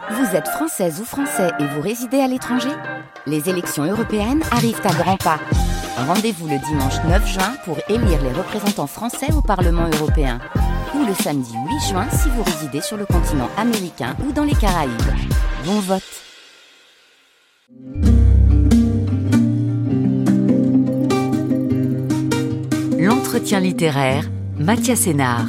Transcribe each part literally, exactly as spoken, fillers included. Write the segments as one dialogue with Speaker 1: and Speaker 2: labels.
Speaker 1: Vous êtes française ou français et vous résidez à l'étranger ? Les élections européennes arrivent à grands pas. Rendez-vous le dimanche neuf juin pour élire les représentants français au Parlement européen. Ou le samedi huit juin si vous résidez sur le continent américain ou dans les Caraïbes. Bon vote! L'entretien littéraire, Mathias Sénard.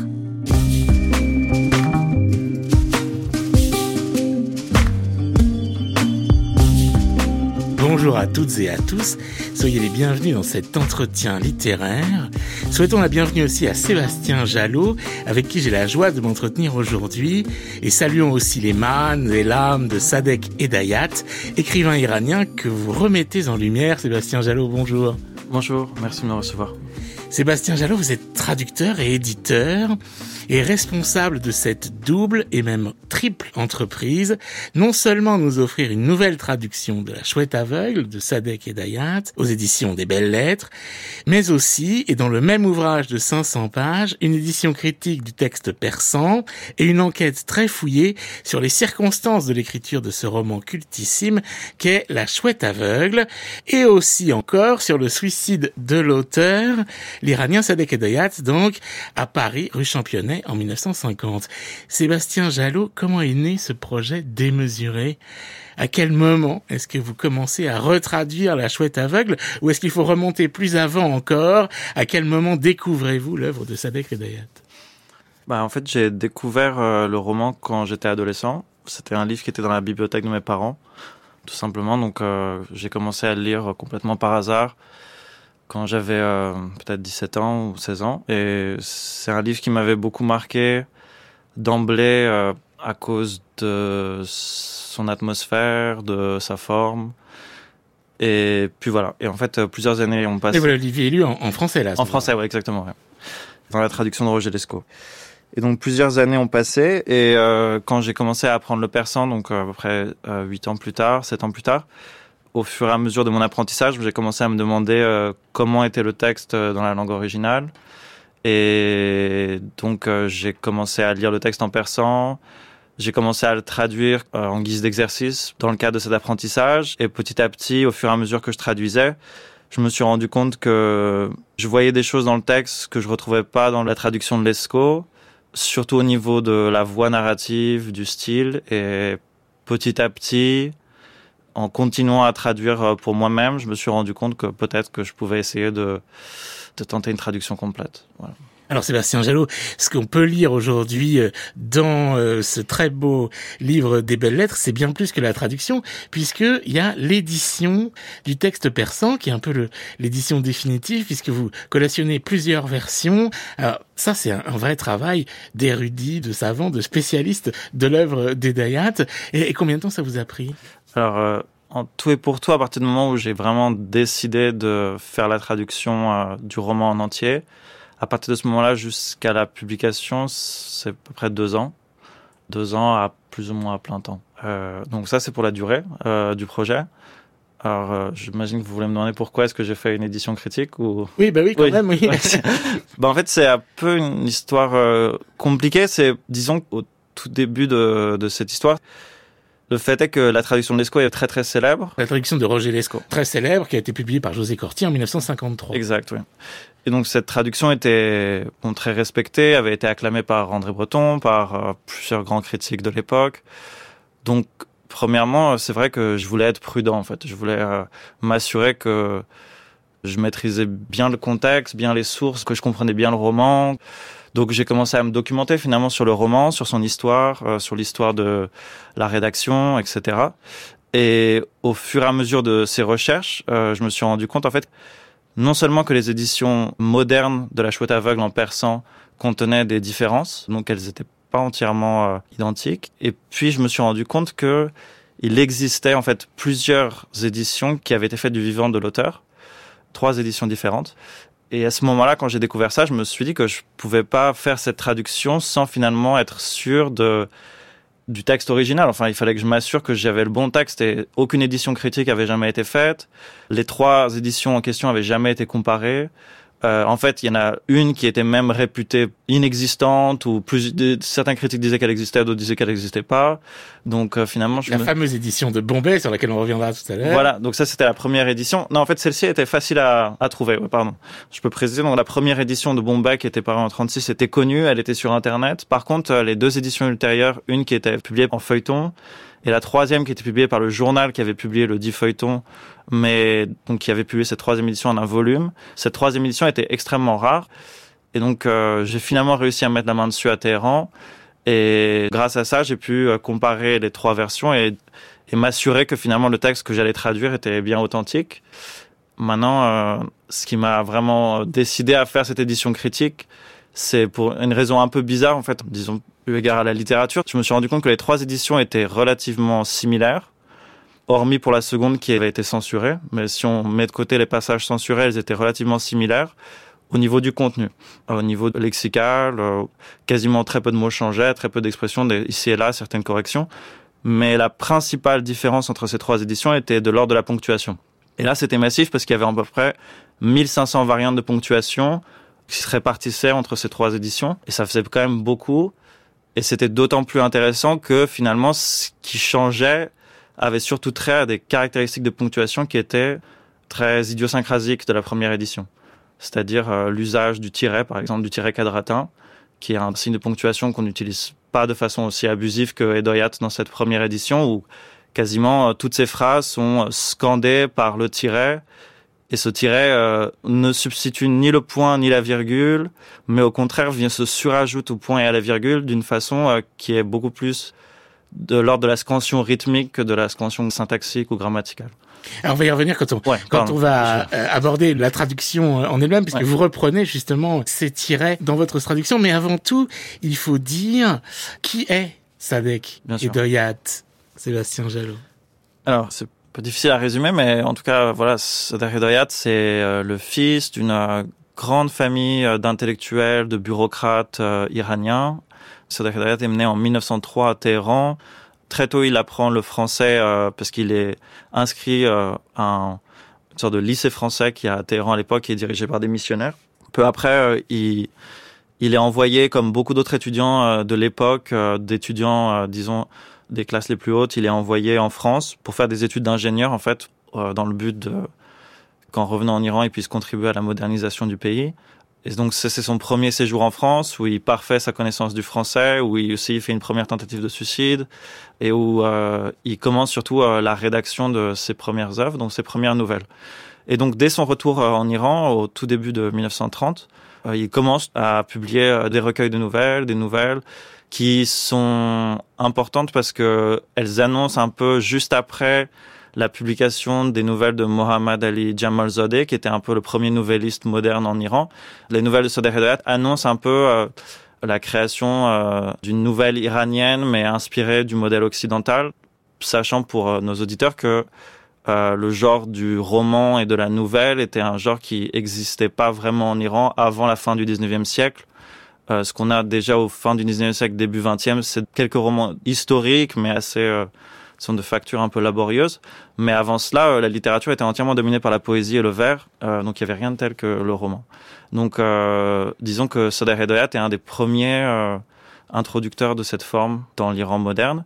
Speaker 2: Bonjour à toutes et à tous, soyez les bienvenus dans cet entretien littéraire. Souhaitons la bienvenue aussi à Sébastien Jalot, avec qui j'ai la joie de m'entretenir aujourd'hui. Et saluons aussi les mânes et l'âme de Sadek Hedayat, écrivain iranien que vous remettez en lumière. Sébastien Jalot, bonjour.
Speaker 3: Bonjour, merci de me recevoir.
Speaker 2: Sébastien Jalot, vous êtes traducteur et éditeur et responsable de cette double et même triple entreprise, non seulement nous offrir une nouvelle traduction de La Chouette aveugle de Sadek Hedayat aux éditions des Belles Lettres, mais aussi, et dans le même ouvrage de cinq cents pages, une édition critique du texte persan et une enquête très fouillée sur les circonstances de l'écriture de ce roman cultissime qu'est La Chouette aveugle, et aussi encore sur le suicide de l'auteur, l'Iranien Sadek Hedayat, donc, à Paris, rue Championnet, en dix-neuf cent cinquante. Sébastien Jalot, comment est né ce projet démesuré ? À quel moment est-ce que vous commencez à retraduire La Chouette aveugle, ou est-ce qu'il faut remonter plus avant encore ? À quel moment découvrez-vous l'œuvre de Sadek Hedayat ?
Speaker 3: Bah, en fait, j'ai découvert euh, le roman quand j'étais adolescent. C'était un livre qui était dans la bibliothèque de mes parents, tout simplement. Donc, euh, j'ai commencé à le lire complètement par hasard quand j'avais euh, peut-être dix-sept ans ou seize ans. Et c'est un livre qui m'avait beaucoup marqué d'emblée euh, à cause de son atmosphère, de sa forme. Et puis voilà. Et en fait, plusieurs années ont passé.
Speaker 2: Et vous l'aviez lu en, en français, là?
Speaker 3: En français, oui, exactement. Ouais. Dans la traduction de Roger Lescaut. Et donc, plusieurs années ont passé. Et euh, quand j'ai commencé à apprendre le persan, donc euh, à peu près euh, huit ans plus tard, sept ans plus tard, au fur et à mesure de mon apprentissage, j'ai commencé à me demander euh, comment était le texte dans la langue originale. Et donc, euh, j'ai commencé à lire le texte en persan. J'ai commencé à le traduire euh, en guise d'exercice dans le cadre de cet apprentissage. Et petit à petit, au fur et à mesure que je traduisais, je me suis rendu compte que je voyais des choses dans le texte que je retrouvais pas dans la traduction de Lescaut, surtout au niveau de la voix narrative, du style. Et petit à petit, en continuant à traduire pour moi-même, je me suis rendu compte que peut-être que je pouvais essayer de, de tenter une traduction complète. Voilà.
Speaker 2: Alors Sébastien Jalot, ce qu'on peut lire aujourd'hui dans ce très beau livre des Belles Lettres, c'est bien plus que la traduction, puisqu'il y a l'édition du texte persan, qui est un peu le, l'édition définitive, puisque vous collationnez plusieurs versions. Alors ça, c'est un, un vrai travail d'érudit, de savant, de spécialiste de l'œuvre d'Hedayat. Et, et combien de temps ça vous a pris ?
Speaker 3: Alors, euh, en tout et pour tout, à partir du moment où j'ai vraiment décidé de faire la traduction euh, du roman en entier, à partir de ce moment-là jusqu'à la publication, c'est à peu près deux ans. Deux ans à plus ou moins à plein temps. Euh, donc ça, c'est pour la durée euh, du projet. Alors, euh, j'imagine que vous voulez me demander pourquoi est-ce que j'ai fait une édition critique ou...
Speaker 2: Oui, bah oui, quand oui. même, oui.
Speaker 3: bah, en fait, c'est un peu une histoire euh, compliquée. C'est, disons, au tout début de, de cette histoire, le fait est que la traduction de Lescaut est très très célèbre.
Speaker 2: La traduction de Roger Lescaut, très célèbre, qui a été publiée par José Corti en dix-neuf cent cinquante-trois.
Speaker 3: Exact, oui. Et donc cette traduction était bon, très respectée, avait été acclamée par André Breton, par euh, plusieurs grands critiques de l'époque. Donc premièrement, c'est vrai que je voulais être prudent en fait. Je voulais euh, m'assurer que je maîtrisais bien le contexte, bien les sources, que je comprenais bien le roman. Donc j'ai commencé à me documenter finalement sur le roman, sur son histoire, euh, sur l'histoire de la rédaction, et cetera. Et au fur et à mesure de ces recherches, euh, je me suis rendu compte en fait non seulement que les éditions modernes de La Chouette aveugle en persan contenaient des différences, donc elles n'étaient pas entièrement euh, identiques. Et puis je me suis rendu compte que il existait en fait plusieurs éditions qui avaient été faites du vivant de l'auteur, trois éditions différentes. Et à ce moment-là, quand j'ai découvert ça, je me suis dit que je pouvais pas faire cette traduction sans finalement être sûr de du texte original. Enfin, il fallait que je m'assure que j'avais le bon texte et aucune édition critique avait jamais été faite. Les trois éditions en question avaient jamais été comparées. Euh, en fait, il y en a une qui était même réputée inexistante, ou plus, de, certains critiques disaient qu'elle existait, d'autres disaient qu'elle n'existait pas. Donc euh, finalement, je
Speaker 2: la
Speaker 3: me...
Speaker 2: fameuse édition de Bombay sur laquelle on reviendra tout à l'heure.
Speaker 3: Voilà, donc ça c'était la première édition. Non, en fait, celle-ci était facile à, à trouver. Ouais, pardon, je peux préciser. Donc la première édition de Bombay qui était parue en trente-six était connue, elle était sur Internet. Par contre, les deux éditions ultérieures, une qui était publiée en feuilleton, et la troisième qui était publiée par le journal qui avait publié le dit feuilleton, mais donc qui avait publié cette troisième édition en un volume. Cette troisième édition était extrêmement rare. Et donc, euh, j'ai finalement réussi à mettre la main dessus à Téhéran. Et grâce à ça, j'ai pu comparer les trois versions et, et m'assurer que finalement le texte que j'allais traduire était bien authentique. Maintenant, euh, ce qui m'a vraiment décidé à faire cette édition critique, c'est pour une raison un peu bizarre, en fait, disons, eu égard à la littérature. Je me suis rendu compte que les trois éditions étaient relativement similaires, hormis pour la seconde qui avait été censurée. Mais si on met de côté les passages censurés, elles étaient relativement similaires au niveau du contenu. Au niveau lexical, quasiment très peu de mots changeaient, très peu d'expressions, ici et là, certaines corrections. Mais la principale différence entre ces trois éditions était de l'ordre de la ponctuation. Et là, c'était massif parce qu'il y avait à peu près mille cinq cents variantes de ponctuation qui se répartissaient entre ces trois éditions. Et ça faisait quand même beaucoup. Et c'était d'autant plus intéressant que finalement, ce qui changeait avait surtout trait à des caractéristiques de ponctuation qui étaient très idiosyncrasiques de la première édition. C'est-à-dire euh, l'usage du tiret, par exemple, du tiret quadratin, qui est un signe de ponctuation qu'on n'utilise pas de façon aussi abusive que Edoyat dans cette première édition, où quasiment euh, toutes ces phrases sont scandées par le tiret. Et ce tiret euh, ne substitue ni le point ni la virgule, mais au contraire vient se surajoute au point et à la virgule d'une façon euh, qui est beaucoup plus de l'ordre de la scansion rythmique que de la scansion syntaxique ou grammaticale.
Speaker 2: Alors on va y revenir quand on,
Speaker 3: ouais,
Speaker 2: quand
Speaker 3: pardon,
Speaker 2: on va euh, aborder la traduction en elle-même, puisque ouais. vous reprenez justement ces tirets dans votre traduction. Mais avant tout, il faut dire qui est Sadek Edoyat, Sébastien Jallot.
Speaker 3: Alors, c'est un peu difficile à résumer, mais en tout cas, voilà, Sadek Edoyat, c'est euh, le fils d'une euh, grande famille euh, d'intellectuels, de bureaucrates euh, iraniens. Sadek Edoyat est né en mille neuf cent trois à Téhéran. Très tôt, il apprend le français euh, parce qu'il est inscrit euh, à un, une sorte de lycée français qui est à Téhéran à l'époque, qui est dirigé par des missionnaires. Peu après, euh, il, il est envoyé, comme beaucoup d'autres étudiants euh, de l'époque, euh, d'étudiants, euh, disons, des classes les plus hautes, il est envoyé en France pour faire des études d'ingénieur, en fait, euh, dans le but de, qu'en revenant en Iran, il puisse contribuer à la modernisation du pays. Et donc, c'est, c'est son premier séjour en France, où il parfait sa connaissance du français, où il aussi fait une première tentative de suicide, et où euh, il commence surtout euh, la rédaction de ses premières œuvres, donc ses premières nouvelles. Et donc, dès son retour euh, en Iran, au tout début de mille neuf cent trente, euh, il commence à publier euh, des recueils de nouvelles, des nouvelles qui sont importantes parce que elles annoncent un peu juste après la publication des nouvelles de Mohammad Ali Jamalzadeh, qui était un peu le premier novelliste moderne en Iran. Les nouvelles de Sadek Edoyat annoncent un peu euh, la création euh, d'une nouvelle iranienne, mais inspirée du modèle occidental, sachant pour euh, nos auditeurs que euh, le genre du roman et de la nouvelle était un genre qui n'existait pas vraiment en Iran avant la fin du dix-neuvième siècle. Euh, ce qu'on a déjà au fin du dix-neuvième siècle, début vingtième, c'est quelques romans historiques, mais assez... Euh, sont de facture un peu laborieuse, mais avant cela, la littérature était entièrement dominée par la poésie et le vers, euh, donc il n'y avait rien de tel que le roman. Donc, euh, disons que Sadek Edoyat est un des premiers euh, introducteurs de cette forme dans l'Iran moderne.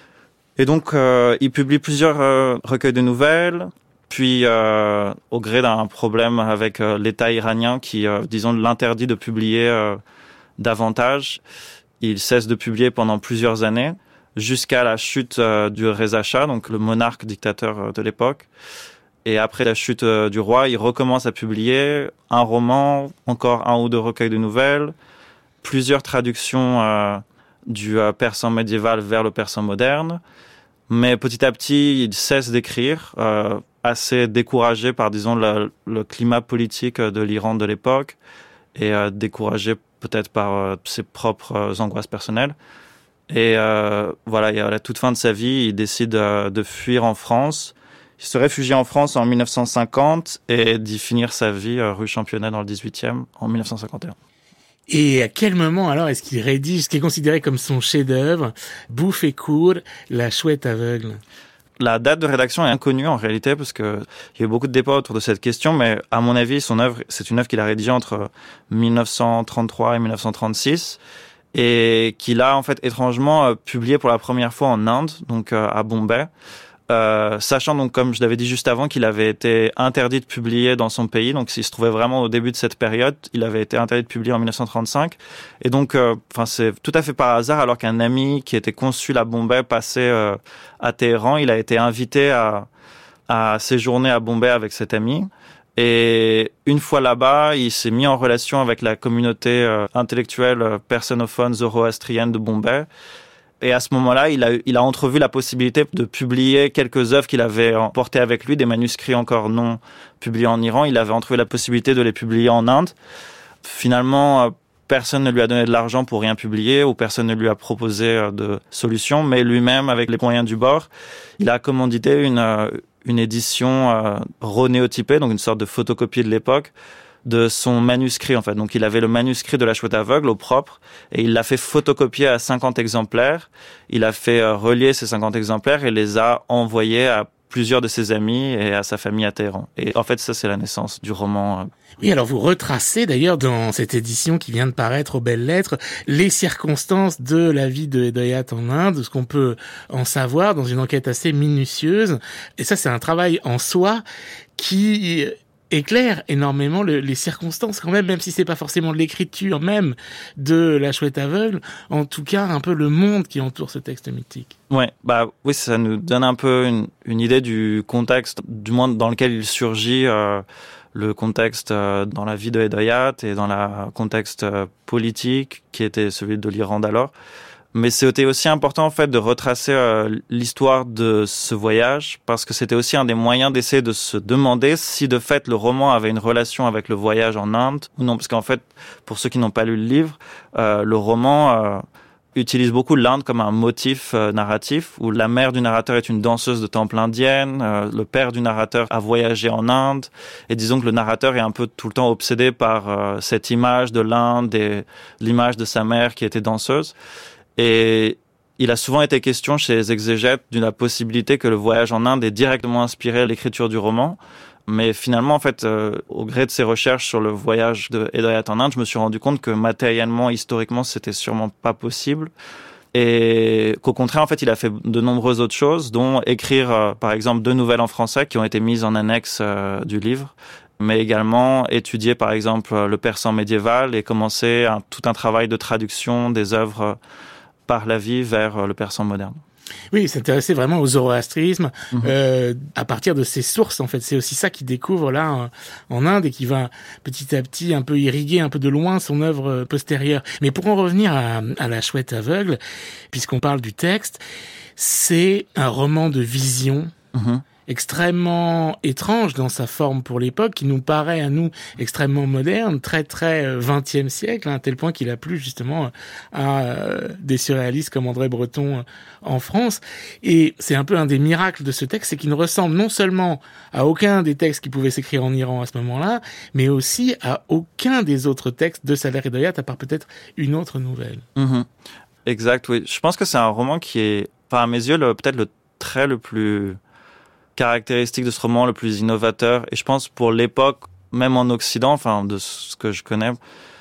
Speaker 3: Et donc, euh, il publie plusieurs euh, recueils de nouvelles, puis euh, au gré d'un problème avec euh, l'État iranien qui, euh, disons, l'interdit de publier euh, davantage, il cesse de publier pendant plusieurs années, jusqu'à la chute euh, du Reza Shah, donc le monarque dictateur euh, de l'époque. Et après la chute euh, du roi, il recommence à publier un roman, encore un ou deux recueils de nouvelles, plusieurs traductions euh, du euh, persan médiéval vers le persan moderne. Mais petit à petit, il cesse d'écrire, euh, assez découragé par, disons, le, le climat politique de l'Iran de l'époque et euh, découragé peut-être par euh, ses propres euh, angoisses personnelles. Et euh, voilà, et à la toute fin de sa vie, il décide euh, de fuir en France. Il se réfugie en France en mille neuf cent cinquante et d'y finir sa vie euh, rue Championnet dans le dix-huitième en mille neuf cent cinquante et un.
Speaker 2: Et à quel moment alors est-ce qu'il rédige ce qui est considéré comme son chef-d'œuvre, Bouffe et court, La chouette aveugle?
Speaker 3: La date de rédaction est inconnue en réalité parce que il y a eu beaucoup de débats autour de cette question, mais à mon avis, son œuvre, c'est une œuvre qu'il a rédigée entre dix-neuf cent trente-trois et dix-neuf cent trente-six et qu'il a en fait étrangement euh, publié pour la première fois en Inde, donc euh, à Bombay. Euh, sachant donc, comme je l'avais dit juste avant, qu'il avait été interdit de publier dans son pays, donc il se trouvait vraiment au début de cette période, il avait été interdit de publier en dix-neuf cent trente-cinq, et donc, enfin, euh, c'est tout à fait par hasard, alors qu'un ami qui était consul à Bombay passait euh, à Téhéran, il a été invité à, à séjourner à Bombay avec cet ami. Et une fois là-bas, il s'est mis en relation avec la communauté euh, intellectuelle euh, personnophone zoroastrienne de Bombay. Et à ce moment-là, il a, il a entrevu la possibilité de publier quelques œuvres qu'il avait emportées avec lui, des manuscrits encore non publiés en Iran. Il avait entrevu la possibilité de les publier en Inde. Finalement, personne ne lui a donné de l'argent pour rien publier ou personne ne lui a proposé de solution. Mais lui-même, avec les moyens du bord, il a commandité une, une édition renéotypée, donc une sorte de photocopie de l'époque, de son manuscrit, en fait. Donc, il avait le manuscrit de La Chouette aveugle au propre et il l'a fait photocopier à cinquante exemplaires. Il a fait relier ces cinquante exemplaires et les a envoyés à plusieurs de ses amis et à sa famille à Téhéran. Et en fait, ça, c'est la naissance du roman.
Speaker 2: Oui, alors vous retracez d'ailleurs dans cette édition qui vient de paraître aux Belles Lettres les circonstances de la vie de Hedayat en Inde, ce qu'on peut en savoir dans une enquête assez minutieuse. Et ça, c'est un travail en soi qui éclaire énormément le, les circonstances quand même, même si c'est pas forcément l'écriture même de La Chouette aveugle, en tout cas un peu le monde qui entoure ce texte mythique.
Speaker 3: Ouais, bah oui, ça nous donne un peu une, une idée du contexte, du monde dans lequel il surgit, euh, le contexte euh, dans la vie de Hedayat et dans le contexte euh, politique qui était celui de l'Iran d'alors. Mais c'était aussi important en fait de retracer euh, l'histoire de ce voyage parce que c'était aussi un des moyens d'essayer de se demander si de fait le roman avait une relation avec le voyage en Inde ou non, parce qu'en fait pour ceux qui n'ont pas lu le livre, euh, le roman euh, utilise beaucoup l'Inde comme un motif euh, narratif où la mère du narrateur est une danseuse de temple indienne, euh, le père du narrateur a voyagé en Inde et disons que le narrateur est un peu tout le temps obsédé par euh, cette image de l'Inde et l'image de sa mère qui était danseuse. Et il a souvent été question chez les exégètes d'une possibilité que le voyage en Inde ait directement inspiré l'écriture du roman. Mais finalement, en fait, euh, au gré de ses recherches sur le voyage de Hedayat en Inde, je me suis rendu compte que matériellement, historiquement, c'était sûrement pas possible. Et qu'au contraire, en fait, il a fait de nombreuses autres choses, dont écrire, euh, par exemple, deux nouvelles en français qui ont été mises en annexe euh, du livre, mais également étudier, par exemple, le persan médiéval et commencer un, tout un travail de traduction des œuvres par la vie vers le persan moderne.
Speaker 2: Oui, s'intéresser vraiment au zoroastrisme mmh. euh, à partir de ses sources, en fait. C'est aussi ça qu'il découvre là en, en Inde et qui va petit à petit un peu irriguer un peu de loin son œuvre postérieure. Mais pour en revenir à, à La Chouette aveugle, puisqu'on parle du texte, c'est un roman de vision mmh. extrêmement étrange dans sa forme pour l'époque, qui nous paraît à nous extrêmement moderne, très très vingtième siècle, hein, à tel point qu'il a plu justement à euh, des surréalistes comme André Breton euh, en France. Et c'est un peu un des miracles de ce texte, c'est qu'il ne ressemble non seulement à aucun des textes qui pouvaient s'écrire en Iran à ce moment-là, mais aussi à aucun des autres textes de Saler Hedayat, à part peut-être une autre nouvelle.
Speaker 3: Mmh. Exact, oui. Je pense que c'est un roman qui est, enfin, à mes yeux, le, peut-être le trait le plus caractéristique de ce roman, le plus innovateur, et je pense pour l'époque, même en Occident, enfin de ce que je connais,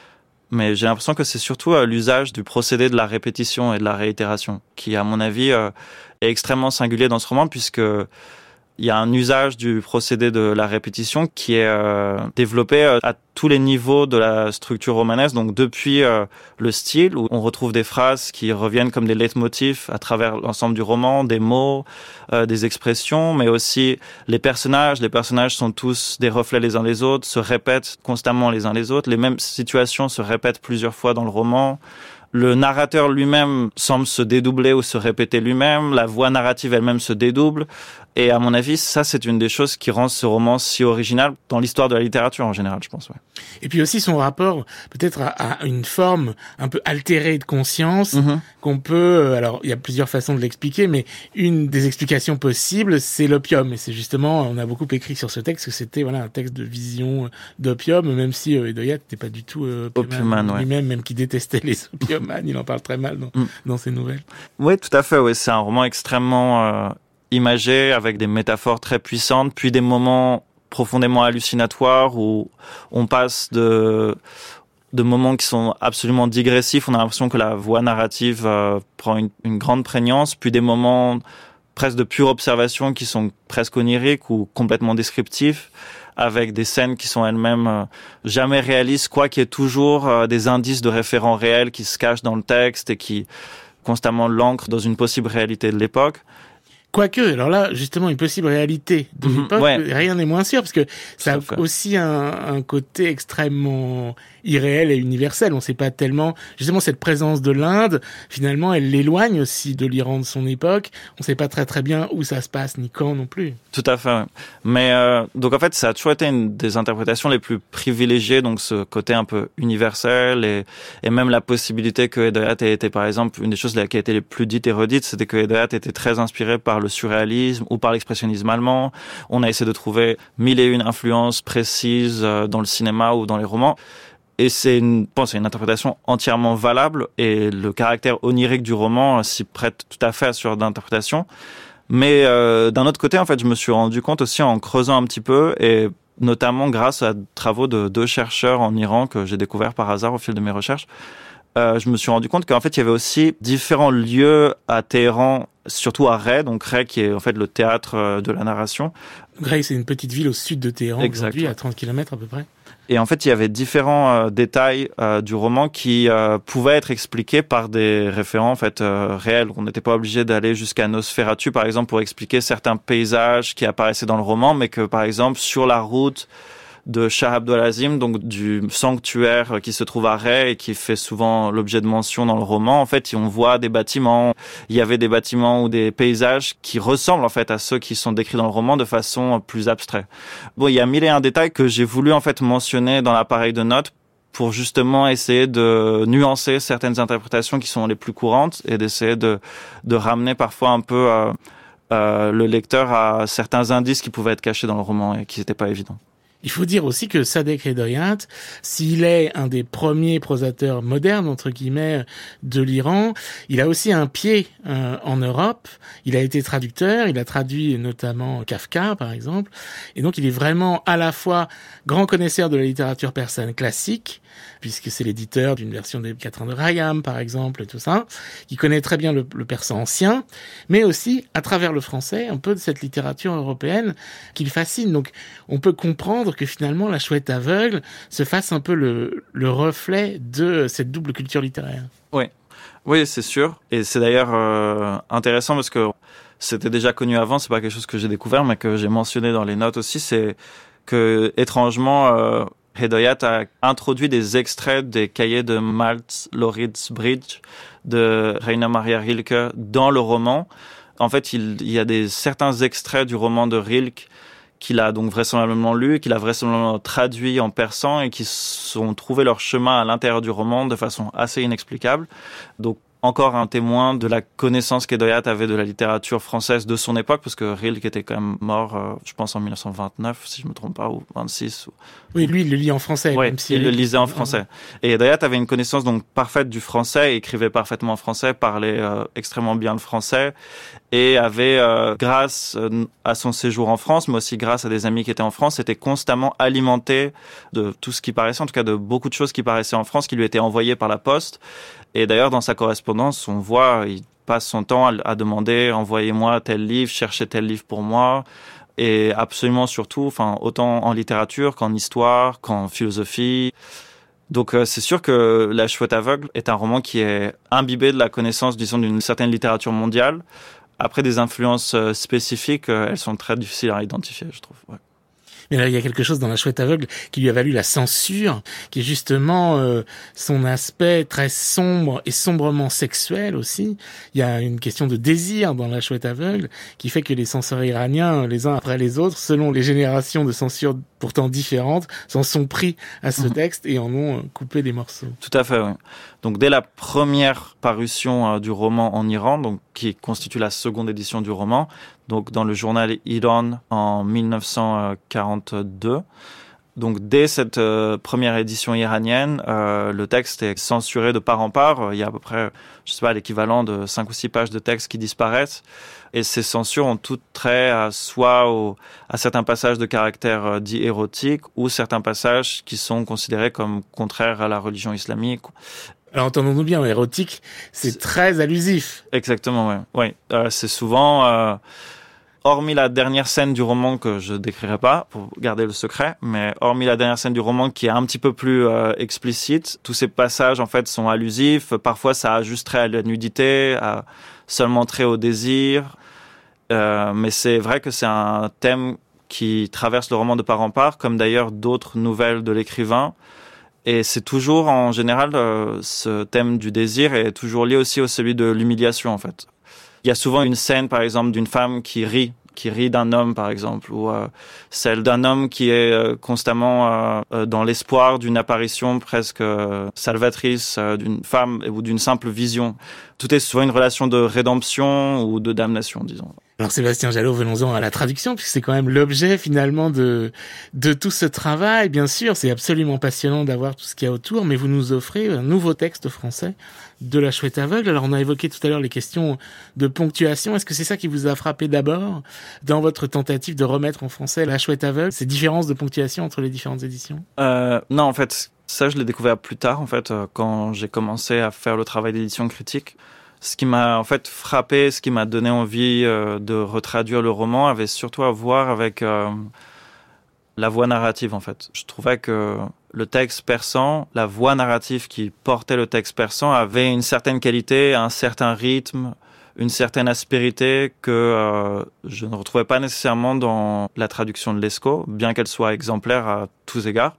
Speaker 3: mais j'ai l'impression que c'est surtout euh, l'usage du procédé de la répétition et de la réitération, qui à mon avis euh, est extrêmement singulier dans ce roman, puisque il y a un usage du procédé de la répétition qui est euh, développé euh, à tous les niveaux de la structure romanesque, donc depuis euh, le style, où on retrouve des phrases qui reviennent comme des leitmotifs à travers l'ensemble du roman, des mots, euh, des expressions, mais aussi les personnages. Les personnages sont tous des reflets les uns des autres, se répètent constamment les uns les autres, les mêmes situations se répètent plusieurs fois dans le roman. Le narrateur lui-même semble se dédoubler ou se répéter lui-même, la voix narrative elle-même se dédouble, et à mon avis, ça c'est une des choses qui rend ce roman si original dans l'histoire de la littérature en général, je pense. Ouais.
Speaker 2: Et puis aussi son rapport peut-être à, à une forme un peu altérée de conscience, mmh. qu'on peut, alors il y a plusieurs façons de l'expliquer, mais une des explications possibles, c'est l'opium, et c'est justement, on a beaucoup écrit sur ce texte que c'était voilà un texte de vision d'opium, même si euh, Hedayat n'était pas du tout euh, opiumane lui-même, ouais. Même qui détestait les opiumanes, il en parle très mal dans, mmh. dans ses nouvelles.
Speaker 3: Oui, tout à fait, oui, c'est un roman extrêmement euh, imagé avec des métaphores très puissantes, puis des moments profondément hallucinatoires où on passe de de moments qui sont absolument digressifs, on a l'impression que la voix narrative euh, prend une, une grande prégnance, puis des moments presque de pure observation qui sont presque oniriques ou complètement descriptifs, avec des scènes qui sont elles-mêmes euh, jamais réalistes, quoi qu'il y ait toujours euh, des indices de référents réels qui se cachent dans le texte et qui constamment l'ancrent dans une possible réalité de l'époque.
Speaker 2: Quoique, alors là, justement, une possible réalité de
Speaker 3: Mmh,
Speaker 2: l'époque,
Speaker 3: ouais.
Speaker 2: rien n'est moins sûr, parce que ça
Speaker 3: Tout à
Speaker 2: a
Speaker 3: fait.
Speaker 2: aussi un, un côté extrêmement irréel et universel. On ne sait pas tellement, justement, cette présence de l'Inde, finalement, elle l'éloigne aussi de l'Iran de son époque. On ne sait pas très très bien où ça se passe, ni quand non plus.
Speaker 3: Tout à fait. Ouais. Mais euh, donc en fait, ça a toujours été une des interprétations les plus privilégiées, donc ce côté un peu universel et, et même la possibilité que Hedayat ait été, par exemple, une des choses qui a été les plus dites et redites, c'était que Hedayat était très inspiré par le surréalisme ou par l'expressionnisme allemand. On a essayé de trouver mille et une influences précises dans le cinéma ou dans les romans. Et c'est une, bon, c'est une interprétation entièrement valable et le caractère onirique du roman s'y prête tout à fait à ce genre d'interprétation. Mais euh, d'un autre côté, en fait, je me suis rendu compte aussi en creusant un petit peu et notamment grâce à des travaux de deux chercheurs en Iran que j'ai découverts par hasard au fil de mes recherches. Euh, je me suis rendu compte qu'en fait, il y avait aussi différents lieux à Téhéran, surtout à Ray, donc Ray qui est en fait le théâtre de la narration.
Speaker 2: Ray, c'est une petite ville au sud de Téhéran, aujourd'hui, à trente kilomètres à peu près.
Speaker 3: Et en fait, il y avait différents euh, détails euh, du roman qui euh, pouvaient être expliqués par des référents en fait euh, réels. On n'était pas obligé d'aller jusqu'à Nosferatu, par exemple, pour expliquer certains paysages qui apparaissaient dans le roman, mais que, par exemple, sur la route de Shah Abdolazim, donc du sanctuaire qui se trouve à Ray et qui fait souvent l'objet de mention dans le roman, en fait, on voit des bâtiments. Il y avait des bâtiments ou des paysages qui ressemblent en fait à ceux qui sont décrits dans le roman de façon plus abstraite. Bon, il y a mille et un détails que j'ai voulu en fait mentionner dans l'appareil de notes pour justement essayer de nuancer certaines interprétations qui sont les plus courantes et d'essayer de de ramener parfois un peu euh, euh, le lecteur à certains indices qui pouvaient être cachés dans le roman et qui n'étaient pas évidents.
Speaker 2: Il faut dire aussi que Sadek Hedayat, s'il est un des premiers prosateurs modernes, entre guillemets, de l'Iran, il a aussi un pied euh, en Europe. Il a été traducteur, il a traduit notamment Kafka, par exemple. Et donc, il est vraiment à la fois grand connaisseur de la littérature persane classique, puisque c'est l'éditeur d'une version des Quatrains de Khayyam, par exemple, et tout ça, qui connaît très bien le, le persan ancien, mais aussi, à travers le français, un peu de cette littérature européenne qui le fascine. Donc, on peut comprendre que finalement la Chouette aveugle se fasse un peu le, le reflet de cette double culture littéraire.
Speaker 3: Oui, oui, c'est sûr. Et c'est d'ailleurs euh, intéressant parce que c'était déjà connu avant, c'est pas quelque chose que j'ai découvert, mais que j'ai mentionné dans les notes aussi, c'est que étrangement, euh, Hedayat a introduit des extraits des cahiers de Malte Lauritz Bridge de Rainer Maria Rilke dans le roman. En fait, il, il y a des certains extraits du roman de Rilke qu'il a donc vraisemblablement lu, qu'il a vraisemblablement traduit en persan et qui sont trouvés leur chemin à l'intérieur du roman de façon assez inexplicable. Donc, encore un témoin de la connaissance qu'Hedayat avait de la littérature française de son époque, parce que Rilke était quand même mort, euh, je pense, en dix-neuf cent vingt-neuf, si je me trompe pas, ou vingt-six. Ou...
Speaker 2: Oui, lui, il le lit en français.
Speaker 3: Oui,
Speaker 2: même si
Speaker 3: il le lisait en français. Et Hedayat avait une connaissance donc parfaite du français, écrivait parfaitement en français, parlait euh, extrêmement bien le français, et avait, euh, grâce euh, à son séjour en France, mais aussi grâce à des amis qui étaient en France, était constamment alimenté de tout ce qui paraissait, en tout cas de beaucoup de choses qui paraissaient en France, qui lui étaient envoyées par la poste. Et d'ailleurs, dans sa correspondance, on voit, il passe son temps à, à demander « envoyez-moi tel livre, cherchez tel livre pour moi ». Et absolument surtout, enfin, autant en littérature qu'en histoire, qu'en philosophie. Donc euh, c'est sûr que La Chouette aveugle est un roman qui est imbibé de la connaissance, disons, d'une certaine littérature mondiale. Après, des influences euh, spécifiques, euh, elles sont très difficiles à identifier, je trouve. Ouais.
Speaker 2: Mais là, il y a quelque chose dans La Chouette aveugle qui lui a valu la censure, qui est justement euh, son aspect très sombre et sombrement sexuel aussi. Il y a une question de désir dans La Chouette aveugle qui fait que les censeurs iraniens, les uns après les autres, selon les générations de censure pourtant différentes, s'en sont pris à ce texte et en ont coupé des morceaux.
Speaker 3: Tout à fait, oui. Donc dès la première parution euh, du roman en Iran, donc qui constitue la seconde édition du roman, donc dans le journal Iran en mille neuf cent quarante-deux, Donc dès cette euh, première édition iranienne, euh, le texte est censuré de part en part. Il y a à peu près, je sais pas, l'équivalent de cinq ou six pages de texte qui disparaissent. Et ces censures ont toutes trait à soit au, à certains passages de caractère euh, dit érotique ou certains passages qui sont considérés comme contraires à la religion islamique.
Speaker 2: Alors entendons-nous bien, érotique, c'est, c'est très allusif.
Speaker 3: Exactement, oui. Ouais. Euh, c'est souvent... Euh, Hormis la dernière scène du roman que je décrirai pas pour garder le secret, mais hormis la dernière scène du roman qui est un petit peu plus euh, explicite, tous ces passages en fait sont allusifs. Parfois, ça a juste trait à la nudité, à seulement trait au désir. Euh, mais c'est vrai que c'est un thème qui traverse le roman de part en part, comme d'ailleurs d'autres nouvelles de l'écrivain. Et c'est toujours en général euh, ce thème du désir est toujours lié aussi au celui de l'humiliation en fait. Il y a souvent une scène, par exemple, d'une femme qui rit, qui rit d'un homme, par exemple, ou euh, celle d'un homme qui est euh, constamment euh, dans l'espoir d'une apparition presque euh, salvatrice euh, d'une femme ou d'une simple vision. Tout est souvent une relation de rédemption ou de damnation, disons.
Speaker 2: Alors Sébastien Jalot, venons-en à la traduction, puisque c'est quand même l'objet finalement de de tout ce travail. Bien sûr, c'est absolument passionnant d'avoir tout ce qu'il y a autour, mais vous nous offrez un nouveau texte français de La Chouette aveugle. Alors on a évoqué tout à l'heure les questions de ponctuation. Est-ce que c'est ça qui vous a frappé d'abord dans votre tentative de remettre en français La Chouette aveugle, ces différences de ponctuation entre les différentes éditions?
Speaker 3: euh, Non, en fait, ça je l'ai découvert plus tard, en fait, quand j'ai commencé à faire le travail d'édition critique. Ce qui m'a en fait frappé, ce qui m'a donné envie euh, de retraduire le roman avait surtout à voir avec euh, la voix narrative en fait. Je trouvais que le texte persan, la voix narrative qui portait le texte persan avait une certaine qualité, un certain rythme, une certaine aspérité que euh, je ne retrouvais pas nécessairement dans la traduction de Lescaut, bien qu'elle soit exemplaire à tous égards.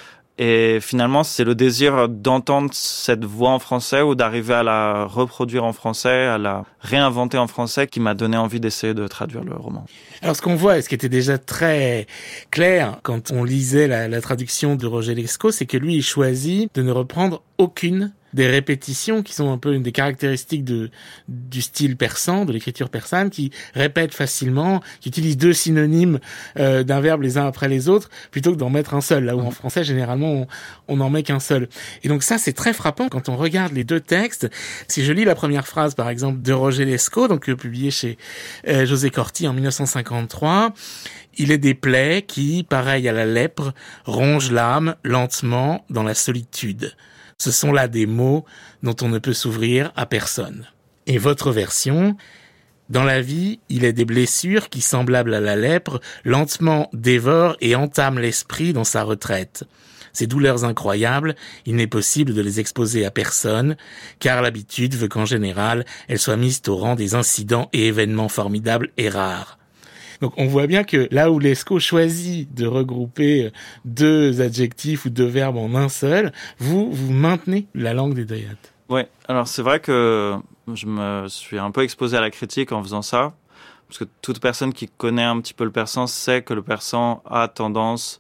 Speaker 3: Et finalement, c'est le désir d'entendre cette voix en français ou d'arriver à la reproduire en français, à la réinventer en français qui m'a donné envie d'essayer de traduire le roman.
Speaker 2: Alors ce qu'on voit, et ce qui était déjà très clair quand on lisait la, la traduction de Roger Lescaut, c'est que lui, il choisit de ne reprendre aucune des répétitions qui sont un peu une des caractéristiques de du style persan, de l'écriture persane, qui répète facilement, qui utilise deux synonymes euh, d'un verbe les uns après les autres, plutôt que d'en mettre un seul, là où en français, généralement, on, on n'en met qu'un seul. Et donc ça, c'est très frappant quand on regarde les deux textes. Si je lis la première phrase, par exemple, de Roger Lescaut, donc euh, publié chez euh, José Corti en dix-neuf cent cinquante-trois, il est des plaies qui, pareil à la lèpre, rongent l'âme lentement dans la solitude. Ce sont là des mots dont on ne peut s'ouvrir à personne. Et votre version, dans la vie, il est des blessures qui, semblables à la lèpre, lentement dévorent et entament l'esprit dans sa retraite. Ces douleurs incroyables, il n'est possible de les exposer à personne, car l'habitude veut qu'en général, elles soient mises au rang des incidents et événements formidables et rares. Donc on voit bien que là où Lescaut choisit de regrouper deux adjectifs ou deux verbes en un seul, vous, vous maintenez la langue des Dayat.
Speaker 3: Oui, alors c'est vrai que je me suis un peu exposé à la critique en faisant ça, parce que toute personne qui connaît un petit peu le persan sait que le persan a tendance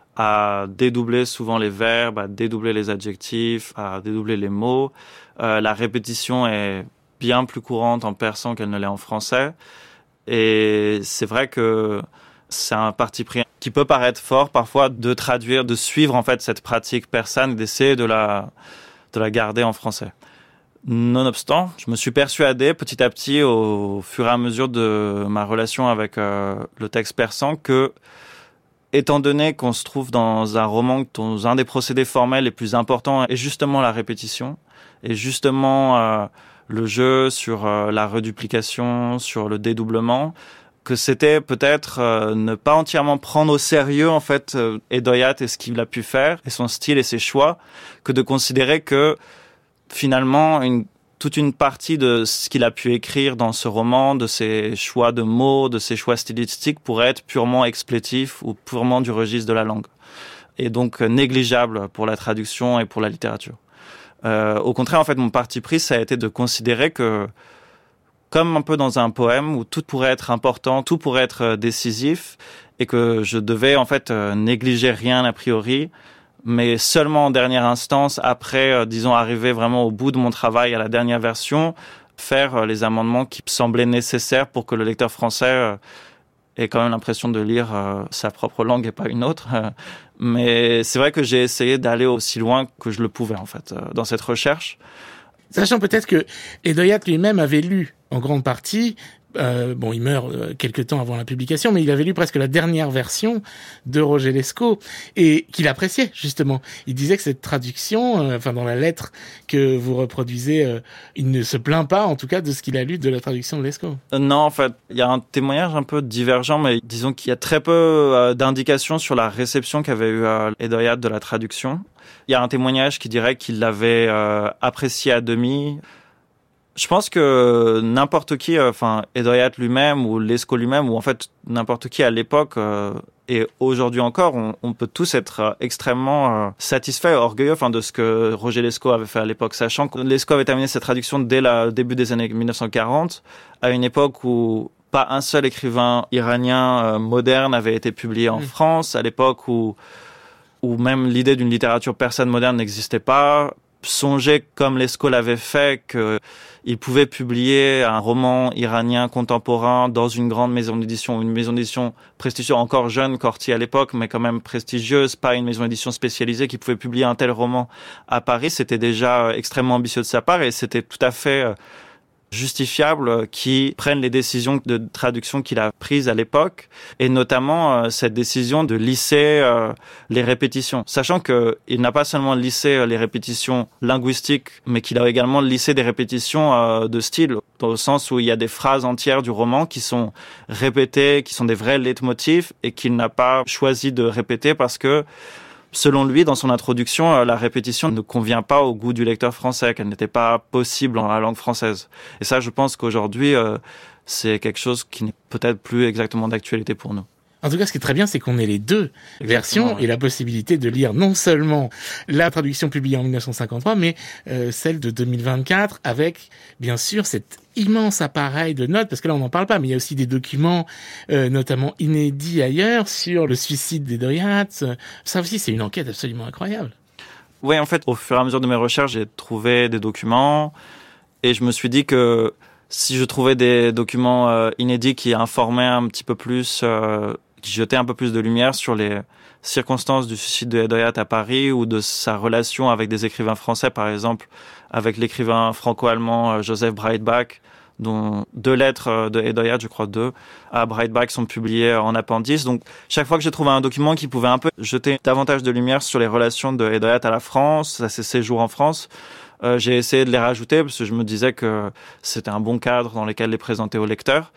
Speaker 3: à dédoubler souvent les verbes, à dédoubler les adjectifs, à dédoubler les mots. Euh, la répétition est bien plus courante en persan qu'elle ne l'est en français. Et c'est vrai que c'est un parti pris qui peut paraître fort parfois de traduire, de suivre en fait cette pratique persane et d'essayer de la, de la garder en français. Nonobstant, je me suis persuadé petit à petit au fur et à mesure de ma relation avec euh, le texte persan que, étant donné qu'on se trouve dans un roman dont un des procédés formels les plus importants est justement la répétition, et justement euh, le jeu sur euh, la reduplication, sur le dédoublement, que c'était peut-être euh, ne pas entièrement prendre au sérieux en fait euh, Edoyat et ce qu'il a pu faire, et son style et ses choix, que de considérer que finalement une, toute une partie de ce qu'il a pu écrire dans ce roman, de ses choix de mots, de ses choix stylistiques, pourrait être purement explétif ou purement du registre de la langue, et donc euh, négligeable pour la traduction et pour la littérature. Euh, au contraire, en fait, mon parti pris, ça a été de considérer que, comme un peu dans un poème où tout pourrait être important, tout pourrait être décisif, et que je devais en fait euh, négliger rien a priori, mais seulement en dernière instance, après, euh, disons, arriver vraiment au bout de mon travail, à la dernière version, faire euh, les amendements qui semblaient nécessaires pour que le lecteur français euh, et quand même l'impression de lire euh, sa propre langue et pas une autre. Euh, mais c'est vrai que j'ai essayé d'aller aussi loin que je le pouvais, en fait, euh, dans cette recherche.
Speaker 2: Sachant peut-être que Hédoïat lui-même avait lu en grande partie, euh, bon, il meurt euh, quelque temps avant la publication, mais il avait lu presque la dernière version de Roger Lescaut et qu'il appréciait justement. Il disait que cette traduction, euh, enfin dans la lettre que vous reproduisez, euh, il ne se plaint pas en tout cas de ce qu'il a lu de la traduction de Lescaut.
Speaker 3: Euh, non, en fait, il y a un témoignage un peu divergent, mais disons qu'il y a très peu euh, d'indications sur la réception qu'avait eu euh, Hédoïat de la traduction. Il y a un témoignage qui dirait qu'il l'avait euh, apprécié à demi. Je pense que n'importe qui, enfin euh, Hédoïat lui-même ou Lescaut lui-même, ou en fait n'importe qui à l'époque euh, et aujourd'hui encore, on, on peut tous être euh, extrêmement euh, satisfaits, orgueilleux, enfin de ce que Roger Lescaut avait fait à l'époque, sachant que Lescaut avait terminé cette traduction dès le début des années dix-neuf cent quarante, à une époque où pas un seul écrivain iranien euh, moderne avait été publié en mmh. France, à l'époque où où même l'idée d'une littérature persane moderne n'existait pas. Songer, comme Lescaut l'avait fait, qu'il pouvait publier un roman iranien contemporain dans une grande maison d'édition, une maison d'édition prestigieuse, encore jeune, Corti à l'époque, mais quand même prestigieuse, pas une maison d'édition spécialisée qui pouvait publier un tel roman à Paris. C'était déjà extrêmement ambitieux de sa part et c'était tout à fait justifiable qu'il prenne les décisions de traduction qu'il a prises à l'époque, et notamment euh, cette décision de lisser euh, les répétitions, sachant que il n'a pas seulement lissé les répétitions linguistiques, mais qu'il a également lissé des répétitions euh, de style, dans le sens où il y a des phrases entières du roman qui sont répétées, qui sont des vrais leitmotifs, et qu'il n'a pas choisi de répéter parce que selon lui, dans son introduction, la répétition ne convient pas au goût du lecteur français, qu'elle n'était pas possible en la langue française. Et ça, je pense qu'aujourd'hui, euh, c'est quelque chose qui n'est peut-être plus exactement d'actualité pour nous.
Speaker 2: En tout cas, ce qui est très bien, c'est qu'on ait les deux Exactement, versions ouais. et la possibilité de lire non seulement la traduction publiée en dix-neuf cent cinquante-trois, mais euh, celle de deux mille vingt-quatre, avec, bien sûr, cet immense appareil de notes, parce que là, on n'en parle pas, mais il y a aussi des documents, euh, notamment inédits ailleurs, sur le suicide d'Hédoïat. Ça aussi, c'est une enquête absolument incroyable.
Speaker 3: Oui, en fait, au fur et à mesure de mes recherches, j'ai trouvé des documents, et je me suis dit que si je trouvais des documents euh, inédits qui informaient un petit peu plus... Euh, qui jetait un peu plus de lumière sur les circonstances du suicide de Hédoïat à Paris ou de sa relation avec des écrivains français, par exemple avec l'écrivain franco-allemand Joseph Breitbach, dont deux lettres de Hédoïat, je crois deux, à Breitbach sont publiées en appendice. Donc chaque fois que j'ai trouvé un document qui pouvait un peu jeter davantage de lumière sur les relations de Hédoïat à la France, à ses séjours en France, euh, j'ai essayé de les rajouter parce que je me disais que c'était un bon cadre dans lequel les présenter aux lecteurs.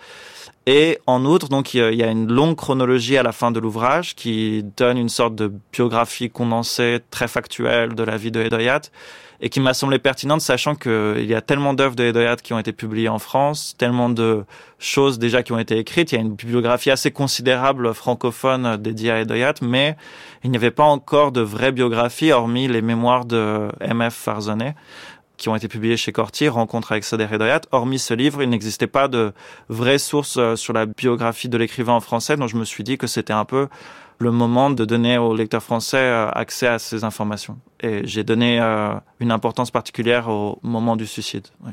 Speaker 3: Et en outre, donc, il y a une longue chronologie à la fin de l'ouvrage qui donne une sorte de biographie condensée, très factuelle de la vie de Hédoïat et qui m'a semblé pertinente, sachant qu'il y a tellement d'œuvres de Hédoïat qui ont été publiées en France, tellement de choses déjà qui ont été écrites. Il y a une bibliographie assez considérable francophone dédiée à Hédoïat, mais il n'y avait pas encore de vraie biographie, hormis les mémoires de M F Farzonet, qui ont été publiés chez Corti, Rencontre avec Sader Hédoïat. Hormis ce livre, il n'existait pas de vraies sources sur la biographie de l'écrivain en français, donc je me suis dit que c'était un peu le moment de donner aux lecteurs français accès à ces informations. Et j'ai donné euh, une importance particulière au moment du suicide. Oui.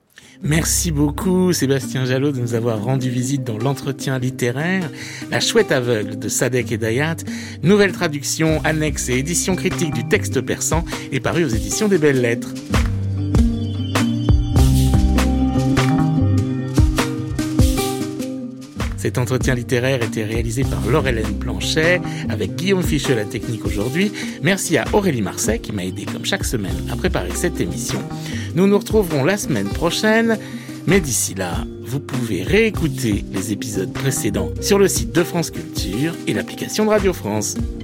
Speaker 2: Merci beaucoup Sébastien Jalot de nous avoir rendu visite dans l'entretien littéraire. La chouette aveugle de Sadek Hédoïat, nouvelle traduction, annexe et édition critique du texte persan, est parue aux éditions des Belles Lettres. Cet entretien littéraire était réalisé par Laure-Hélène Planchet, avec Guillaume Ficheux à la technique aujourd'hui. Merci à Aurélie Marseille qui m'a aidé comme chaque semaine à préparer cette émission. Nous nous retrouverons la semaine prochaine, mais d'ici là, vous pouvez réécouter les épisodes précédents sur le site de France Culture et l'application de Radio France.